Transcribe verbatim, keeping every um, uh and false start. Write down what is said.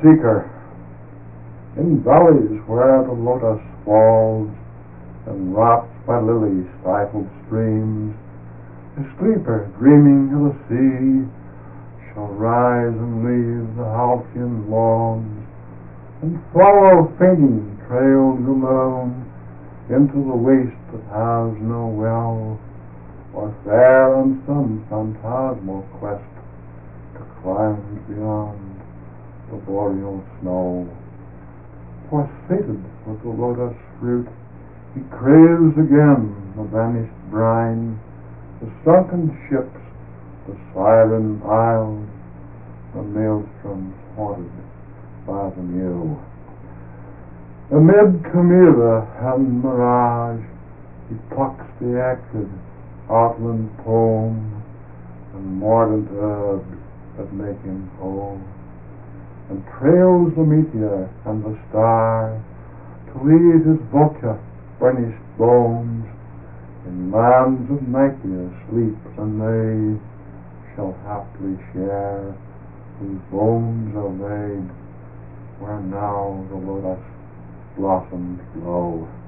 seeker, in valleys where the lotus falls, and rots by lily-stifled streams, a sleeper dreaming of the sea shall rise and leave the halcyon lawns, and follow fainting trails alone into the waste that has no well, or fare on some phantasmal quest to climes beyond the boreal snow. For sated with the lotus fruit, he craves again the vanished brine, the sunken ships, the siren isles, the maelstroms haunted by the mew. Amid chimera and mirage, he plucks the acrid outland poem and mordant herbs that make him whole, and trails the meteor and the star to leave his vulture burnished bones in lands of nightmare sleep, and they shall haply share whose bones are laid where now the lotus blossoms blow.